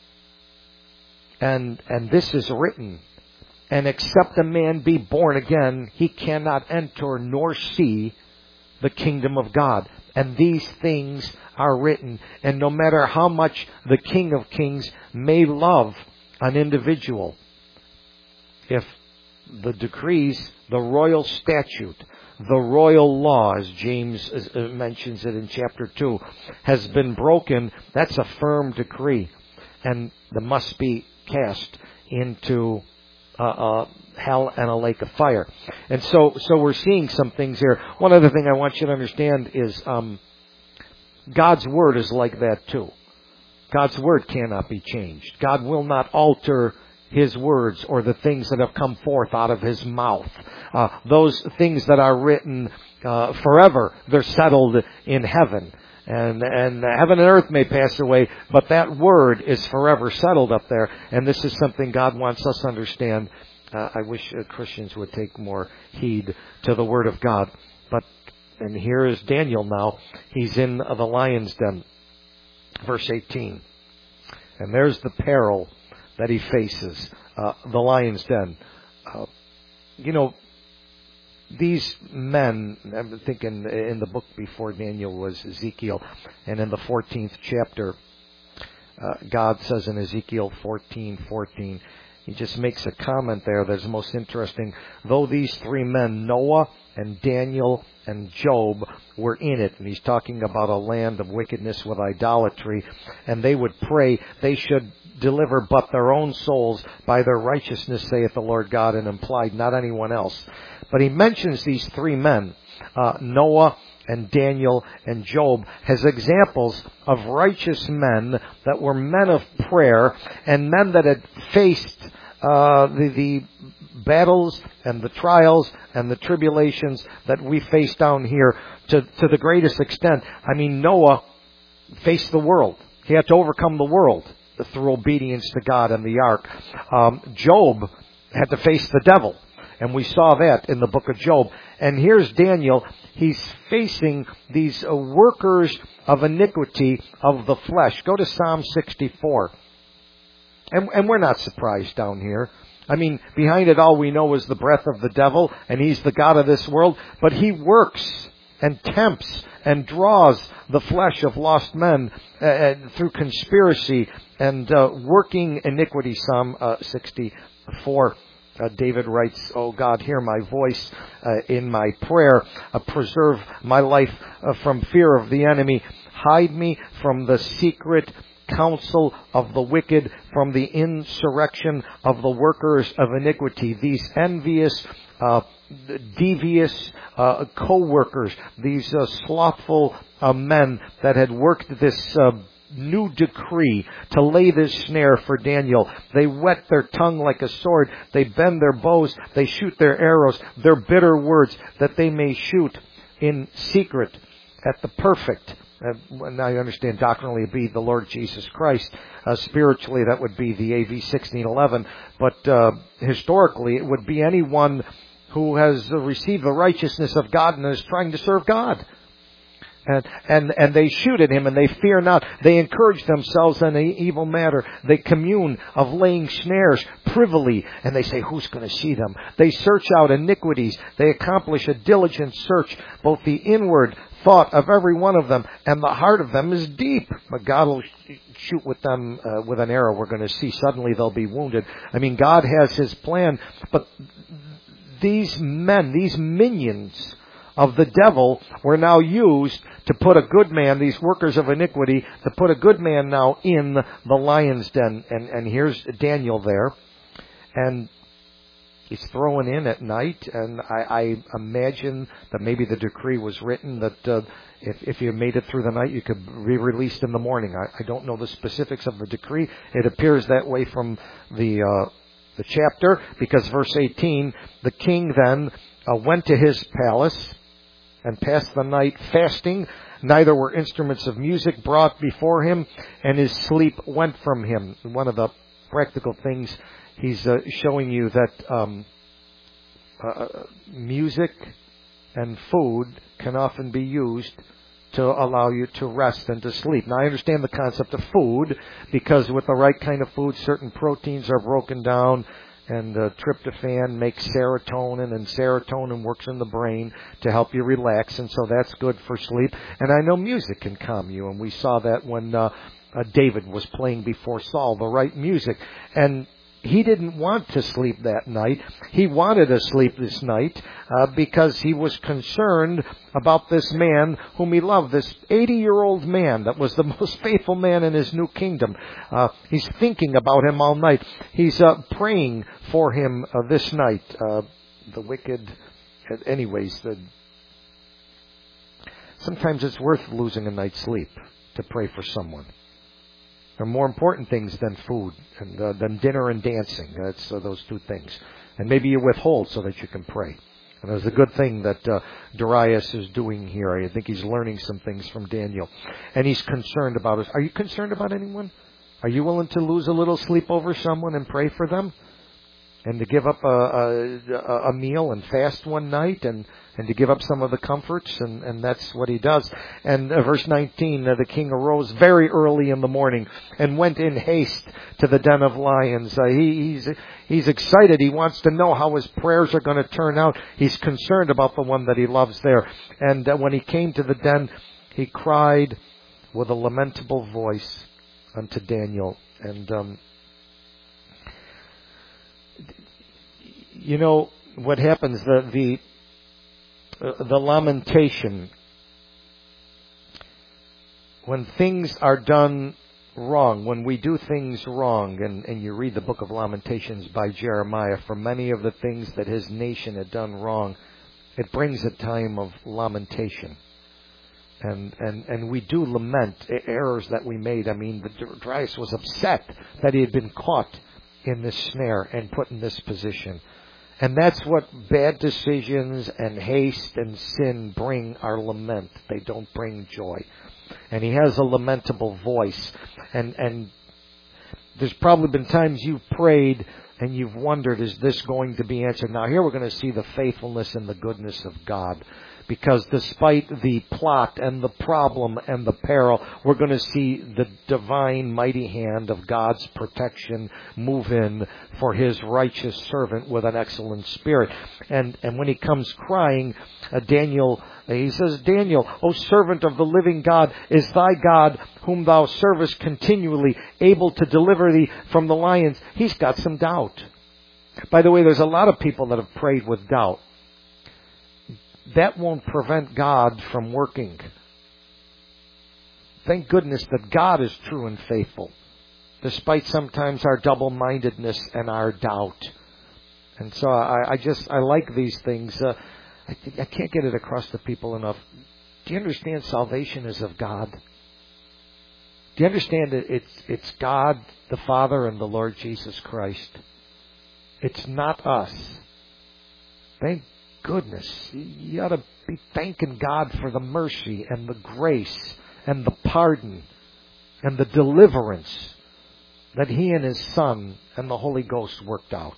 Speaker 1: And and this is written. And except a man be born again, he cannot enter nor see the kingdom of God. And these things are written. And no matter how much the King of Kings may love an individual, if the decrees, the royal statute, the royal law, as James mentions it in chapter two, has been broken, that's a firm decree. And they must be cast into uh, uh, hell and a lake of fire. And so so we're seeing some things here. One other thing I want you to understand is um, God's Word is like that too. God's Word cannot be changed. God will not alter His words or the things that have come forth out of His mouth. Uh, those things that are written uh, forever, they're settled in heaven. And and heaven and earth may pass away, but that word is forever settled up there. And this is something God wants us to understand. Uh, I wish uh, Christians would take more heed to the Word of God. But, and here is Daniel now. He's in the lion's den. Verse eighteen. And there's the peril that he faces. Uh, the lion's den. Uh, you know, these men, I'm thinking in the book before Daniel was Ezekiel, and in the fourteenth chapter, uh, God says in Ezekiel fourteen fourteen, he just makes a comment there that's most interesting. Though these three men, Noah and Daniel and Job, were in it, and he's talking about a land of wickedness with idolatry, and they would pray, they should deliver but their own souls by their righteousness, saith the Lord God, and implied not anyone else. But he mentions these three men, uh, Noah and Daniel and Job, as examples of righteous men that were men of prayer and men that had faced uh, the, the battles and the trials and the tribulations that we face down here to, to the greatest extent. I mean, Noah faced the world. He had to overcome the world through obedience to God and the ark. Um, Job had to face the devil. And we saw that in the book of Job. And here's Daniel. He's facing these uh, workers of iniquity of the flesh. Go to Psalm sixty-four. And, and we're not surprised down here. I mean, behind it all we know is the breath of the devil, and he's the god of this world. But he works and tempts and draws the flesh of lost men uh, through conspiracy and uh, working iniquity. Psalm uh, sixty-four. Uh, David writes, "Oh God, hear my voice uh, in my prayer. Uh, preserve my life uh, from fear of the enemy. Hide me from the secret counsel of the wicked, from the insurrection of the workers of iniquity." These envious, uh, devious uh, co-workers, these uh, slothful uh, men that had worked this uh, new decree to lay this snare for Daniel. They whet their tongue like a sword. They bend their bows. They shoot their arrows. Their bitter words, that they may shoot in secret at the perfect. Uh, now you understand doctrinally it'd be the Lord Jesus Christ. Uh, spiritually that would be the A V sixteen eleven. But uh, historically it would be anyone who has received the righteousness of God and is trying to serve God. And, and, and they shoot at him and they fear not. They encourage themselves in an evil matter. They commune of laying snares privily. And they say, who's going to see them? They search out iniquities. They accomplish a diligent search. Both the inward thought of every one of them and the heart of them is deep. But God will shoot with them uh, with an arrow. We're going to see suddenly they'll be wounded. I mean, God has His plan. But these men, these minions of the devil were now used to put a good man, these workers of iniquity, to put a good man now in the lion's den. And, and here's Daniel there. And he's thrown in at night. And I, I imagine that maybe the decree was written that uh, if, if you made it through the night, you could be released in the morning. I, I don't know the specifics of the decree. It appears that way from the uh, the chapter, because verse eighteen, the king then uh, went to his palace and passed the night fasting. Neither were instruments of music brought before him, and his sleep went from him. One of the practical things he's uh, showing you that um, uh, music and food can often be used to allow you to rest and to sleep. Now, I understand the concept of food, because with the right kind of food, certain proteins are broken down, and uh, tryptophan makes serotonin, and serotonin works in the brain to help you relax, and so that's good for sleep. And I know music can calm you, and we saw that when uh, uh, David was playing before Saul, the right music. And he didn't want to sleep that night. He wanted to sleep this night uh, because he was concerned about this man whom he loved, this eighty-year-old man that was the most faithful man in his new kingdom. Uh, he's thinking about him all night. He's uh, praying for him uh, this night. Uh, the wicked, anyways, the, sometimes it's worth losing a night's sleep to pray for someone. There are more important things than food and uh, than dinner and dancing. That's uh, those two things. And maybe you withhold so that you can pray. And there's a good thing that uh, Darius is doing here. I think he's learning some things from Daniel. And he's concerned about us. Are you concerned about anyone? Are you willing to lose a little sleep over someone and pray for them? And to give up a, a, a meal and fast one night and, and to give up some of the comforts, and, and that's what he does. And uh, verse nineteen, uh, the king arose very early in the morning and went in haste to the den of lions. Uh, he, he's, he's excited. He wants to know how his prayers are going to turn out. He's concerned about the one that he loves there. And uh, when he came to the den, he cried with a lamentable voice unto Daniel. And um you know what happens, the the uh, the lamentation, when things are done wrong, when we do things wrong, and, and you read the book of Lamentations by Jeremiah, for many of the things that his nation had done wrong, it brings a time of lamentation. And, and, and we do lament errors that we made. I mean, Darius was upset that he had been caught in this snare and put in this position. And that's what bad decisions and haste and sin bring, our lament. They don't bring joy. And he has a lamentable voice. And and there's probably been times you've prayed and you've wondered, is this going to be answered? Now here we're going to see the faithfulness and the goodness of God. Because despite the plot and the problem and the peril, we're going to see the divine mighty hand of God's protection move in for His righteous servant with an excellent spirit. And and when he comes crying, uh, Daniel, uh, he says, Daniel, O servant of the living God, is thy God, whom thou servest continually, able to deliver thee from the lions? He's got some doubt. By the way, there's a lot of people that have prayed with doubt. That won't prevent God from working. Thank goodness that God is true and faithful, despite sometimes our double-mindedness and our doubt. And so I, I just, I like these things. Uh, I, I can't get it across to people enough. Do you understand salvation is of God? Do you understand that it's, it's God, the Father, and the Lord Jesus Christ? It's not us. Thank goodness. You ought to be thanking God for the mercy and the grace and the pardon and the deliverance that He and His Son and the Holy Ghost worked out.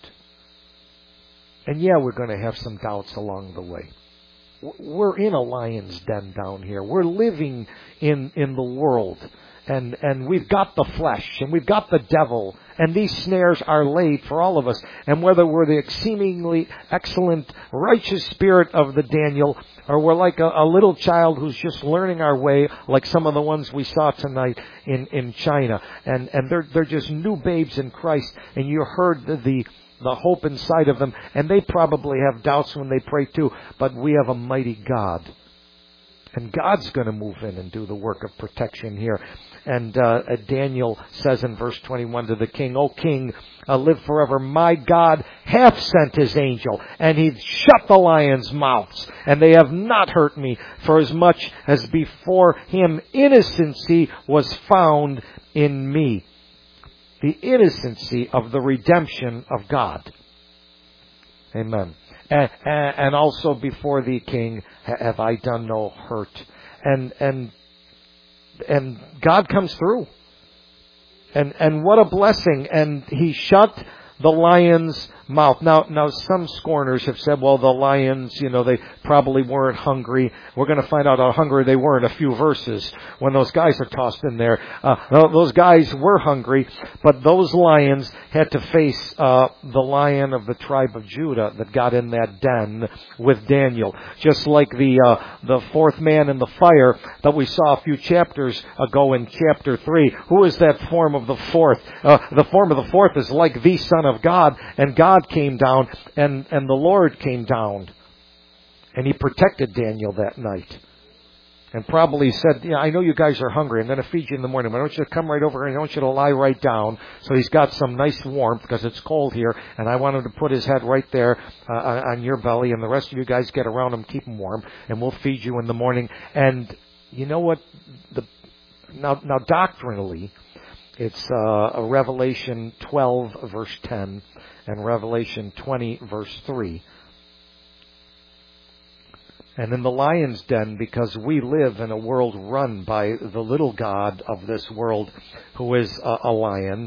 Speaker 1: And yeah, we're going to have some doubts along the way. We're in a lion's den down here. We're living in, in the world. And, and we've got the flesh, and we've got the devil, and these snares are laid for all of us. And whether we're the exceedingly excellent, righteous spirit of the Daniel, or we're like a, a little child who's just learning our way, like some of the ones we saw tonight in, in China. And, and they're, they're just new babes in Christ, and you heard the, the, the hope inside of them, and they probably have doubts when they pray too, but we have a mighty God. And God's going to move in and do the work of protection here. And uh, Daniel says in verse twenty-one to the king, O king, uh, live forever. My God hath sent His angel, and He shut the lions' mouths, and they have not hurt me, for as much as before Him innocency was found in me. The innocency of the redemption of God. Amen. And, and also before thee, King, have I done no hurt. And and and God comes through. And and what a blessing. And He shut the lion's mouth. Now, now some scorners have said, well, the lions, you know, they probably weren't hungry. We're going to find out how hungry they were in a few verses when those guys are tossed in there. Uh, those guys were hungry, but those lions had to face uh, the lion of the tribe of Judah that got in that den with Daniel. Just like the uh, the fourth man in the fire that we saw a few chapters ago in chapter three. Who is that form of the fourth? Uh, the form of the fourth is like the Son of God, and God came down, and, and the Lord came down. And He protected Daniel that night. And probably said, yeah, I know you guys are hungry. I'm going to feed you in the morning. But I want you to come right over here. I want you to lie right down. So he's got some nice warmth because it's cold here. And I want him to put his head right there uh, on your belly. And the rest of you guys get around him, keep him warm. And we'll feed you in the morning. And you know what? The Now, now doctrinally, it's uh, a Revelation twelve, verse ten, and Revelation twenty, verse three. And in the lion's den, because we live in a world run by the little god of this world, who is a, a lion.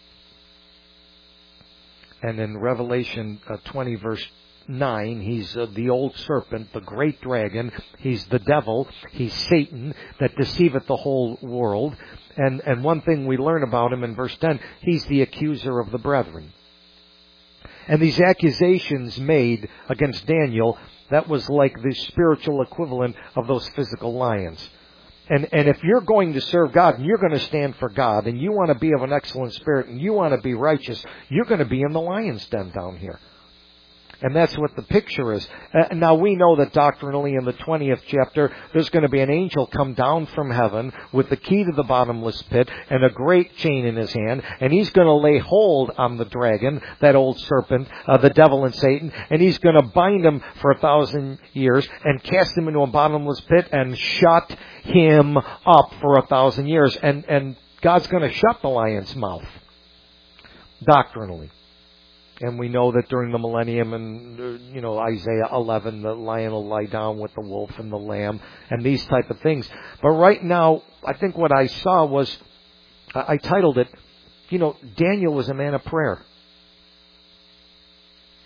Speaker 1: And in Revelation uh, twenty, verse nine, he's uh, the old serpent, the great dragon. He's the devil. He's Satan that deceiveth the whole world. And and one thing we learn about him in verse ten, he's the accuser of the brethren. And these accusations made against Daniel, that was like the spiritual equivalent of those physical lions. And and if you're going to serve God, and you're going to stand for God, and you want to be of an excellent spirit, and you want to be righteous, you're going to be in the lion's den down here. And that's what the picture is. Uh, now we know that doctrinally in the twentieth chapter, there's going to be an angel come down from heaven with the key to the bottomless pit and a great chain in his hand. And he's going to lay hold on the dragon, that old serpent, uh, the devil and Satan. And he's going to bind him for a thousand years and cast him into a bottomless pit and shut him up for a thousand years. And, and God's going to shut the lion's mouth doctrinally. And we know that during the millennium and, you know, Isaiah eleven, the lion will lie down with the wolf and the lamb and these type of things. But right now, I think what I saw was, I titled it, you know, Daniel was a man of prayer.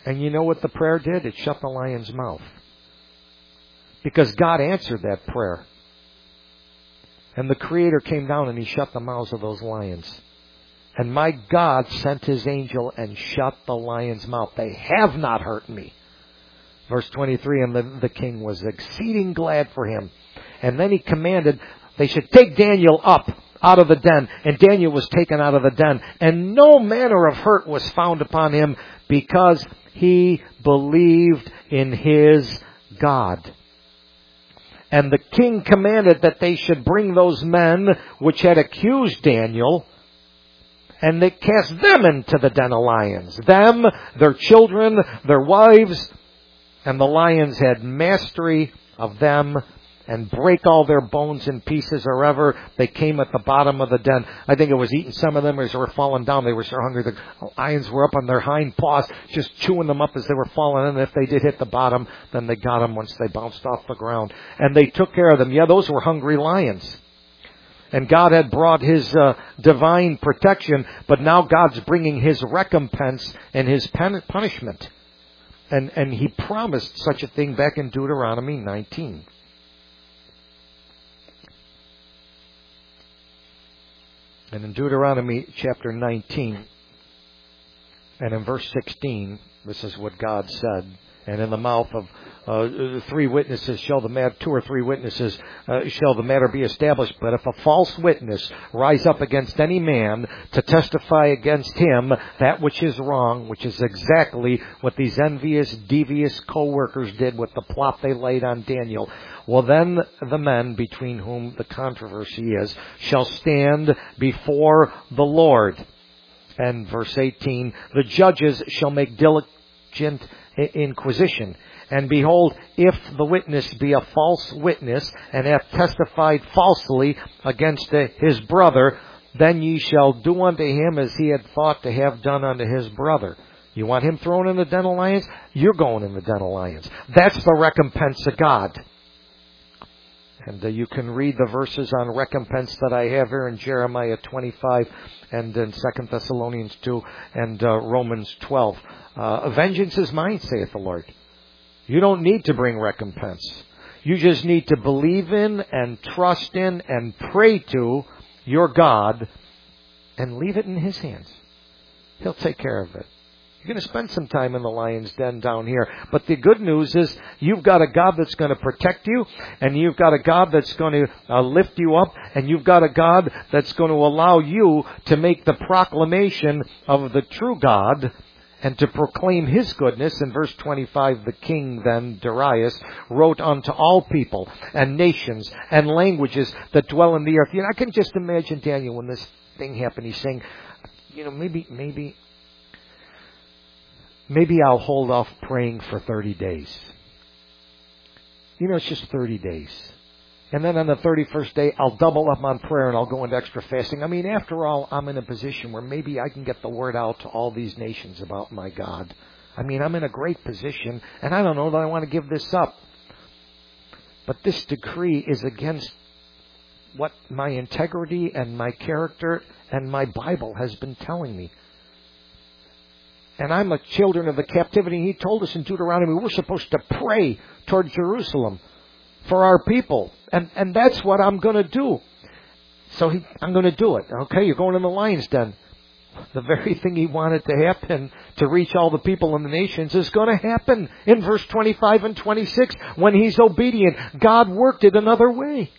Speaker 1: And you know what the prayer did? It shut the lion's mouth. Because God answered that prayer. And the Creator came down and He shut the mouths of those lions. And my God sent His angel and shut the lion's mouth. They have not hurt me. Verse twenty-three, and the, the king was exceeding glad for him. And then he commanded they should take Daniel up out of the den. And Daniel was taken out of the den. And no manner of hurt was found upon him, because he believed in his God. And the king commanded that they should bring those men which had accused Daniel, and they cast them into the den of lions. Them, their children, their wives, and the lions had mastery of them, and break all their bones in pieces wherever they came at the bottom of the den. I think it was eating some of them as they were falling down. They were so hungry. The lions were up on their hind paws, just chewing them up as they were falling in. And if they did hit the bottom, then they got them once they bounced off the ground. And they took care of them. Yeah, those were hungry lions. And God had brought His uh, divine protection, but now God's bringing His recompense and His pen- punishment. And, and He promised such a thing back in Deuteronomy nineteen. And in Deuteronomy chapter nineteen, and in verse sixteen, this is what God said. And in the mouth of uh, three witnesses shall the matter, two or three witnesses uh, shall the matter be established. But if a false witness rise up against any man to testify against him that which is wrong, which is exactly what these envious, devious co-workers did with the plot they laid on Daniel, well, then the men between whom the controversy is shall stand before the Lord. And verse eighteen, the judges shall make diligent inquisition. And behold, if the witness be a false witness, and hath testified falsely against his brother, then ye shall do unto him as he had thought to have done unto his brother. You want him thrown in the den of lions? You're going in the den of lions. That's the recompense of God. And uh, you can read the verses on recompense that I have here in Jeremiah twenty-five and in Second Thessalonians two and uh, Romans twelve. Uh, vengeance is mine, saith the Lord. You don't need to bring recompense. You just need to believe in and trust in and pray to your God and leave it in His hands. He'll take care of it. You're going to spend some time in the lion's den down here. But the good news is you've got a God that's going to protect you, and you've got a God that's going to uh, lift you up, and you've got a God that's going to allow you to make the proclamation of the true God and to proclaim His goodness. In verse twenty-five, the king then, Darius, wrote unto all people and nations and languages that dwell in the earth. You know, I can just imagine Daniel when this thing happened. He's saying, you know, maybe, maybe... Maybe I'll hold off praying for thirty days. You know, it's just thirty days. And then on the thirty-first day, I'll double up on prayer and I'll go into extra fasting. I mean, after all, I'm in a position where maybe I can get the word out to all these nations about my God. I mean, I'm in a great position, and I don't know that I want to give this up. But this decree is against what my integrity and my character and my Bible has been telling me. And I'm a children of the captivity. He told us in Deuteronomy we're supposed to pray toward Jerusalem for our people. And and that's what I'm going to do. So he, I'm going to do it. Okay, you're going in the lion's den. The very thing he wanted to happen to reach all the people in the nations is going to happen in verse twenty-five and twenty-six. When he's obedient, God worked it another way.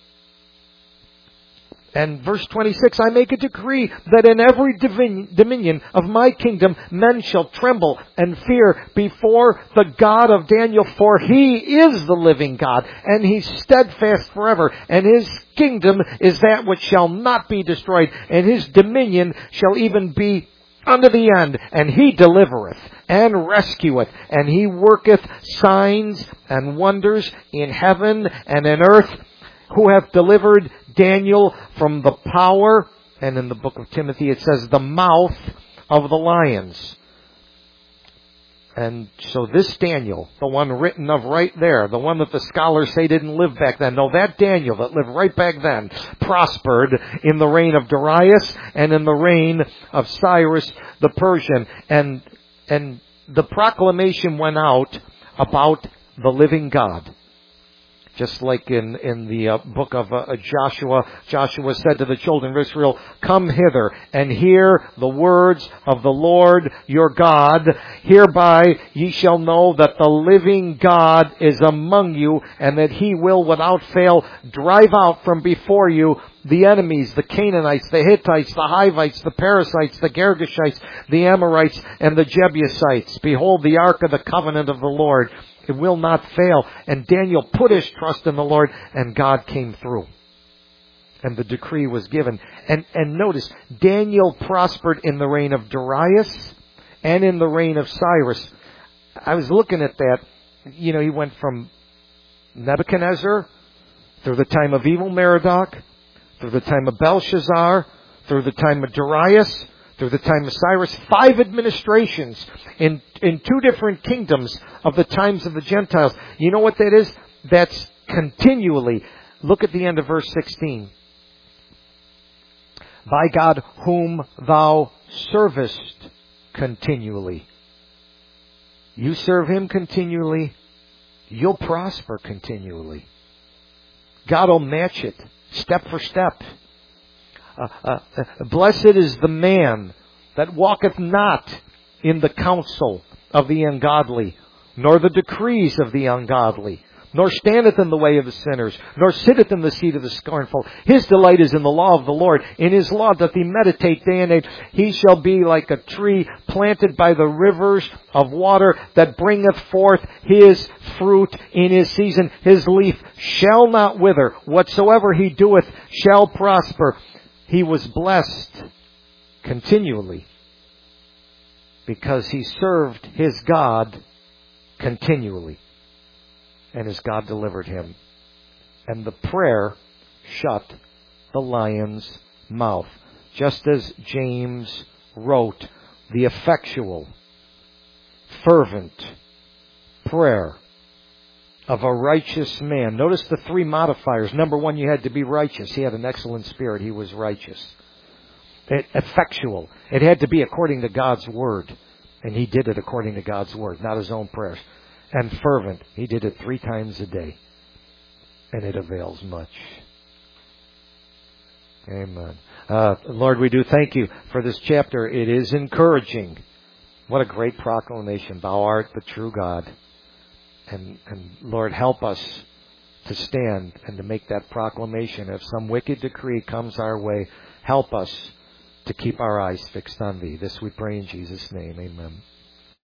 Speaker 1: And verse twenty-six, I make a decree that in every dominion of my kingdom men shall tremble and fear before the God of Daniel, for He is the living God, and He's steadfast forever, and His kingdom is that which shall not be destroyed, and His dominion shall even be unto the end, and He delivereth and rescueth, and He worketh signs and wonders in heaven and in earth, who hath delivered Daniel from the power, and in the book of Timothy it says the mouth of the lions. And so this Daniel, the one written of right there, the one that the scholars say didn't live back then, no, that Daniel that lived right back then prospered in the reign of Darius and in the reign of Cyrus the Persian. And and the proclamation went out about the living God. Just like in, in the uh, book of uh, Joshua, Joshua said to the children of Israel, "Come hither and hear the words of the Lord your God. Hereby ye shall know that the living God is among you, and that he will without fail drive out from before you the enemies, the Canaanites, the Hittites, the Hivites, the Perizzites, the Girgashites, the Amorites, and the Jebusites. Behold, the ark of the covenant of the Lord. It will not fail." And Daniel put his trust in the Lord, and God came through. And the decree was given. And, and notice, Daniel prospered in the reign of Darius and in the reign of Cyrus. I was looking at that. You know, he went from Nebuchadnezzar through the time of evil Merodach, through the time of Belshazzar, through the time of Darius, through the time of Cyrus, five administrations in, in two different kingdoms of the times of the Gentiles. You know what that is? That's continually. Look at the end of verse sixteen. "By God whom thou servest continually." You serve Him continually, you'll prosper continually. God will match it step for step. Uh, uh, uh, blessed is the man that walketh not in the counsel of the ungodly, nor the decrees of the ungodly, nor standeth in the way of the sinners, nor sitteth in the seat of the scornful. His delight is in the law of the Lord. In His law doth he meditate day and night. He shall be like a tree planted by the rivers of water, that bringeth forth his fruit in his season. His leaf shall not wither. Whatsoever he doeth shall prosper. He was blessed continually because he served his God continually. And his God delivered him. And the prayer shut the lion's mouth. Just as James wrote, the effectual, fervent prayer of a righteous man. Notice the three modifiers. Number one, you had to be righteous. He had an excellent spirit. He was righteous. It, effectual. It had to be according to God's word. And he did it according to God's word, not his own prayers. And fervent. He did it three times a day. And it avails much. Amen. Uh, Lord, we do thank you for this chapter. It is encouraging. What a great proclamation. Thou art the true God. And, and Lord, help us to stand and to make that proclamation. If some wicked decree comes our way, help us to keep our eyes fixed on Thee. This we pray in Jesus' name. Amen.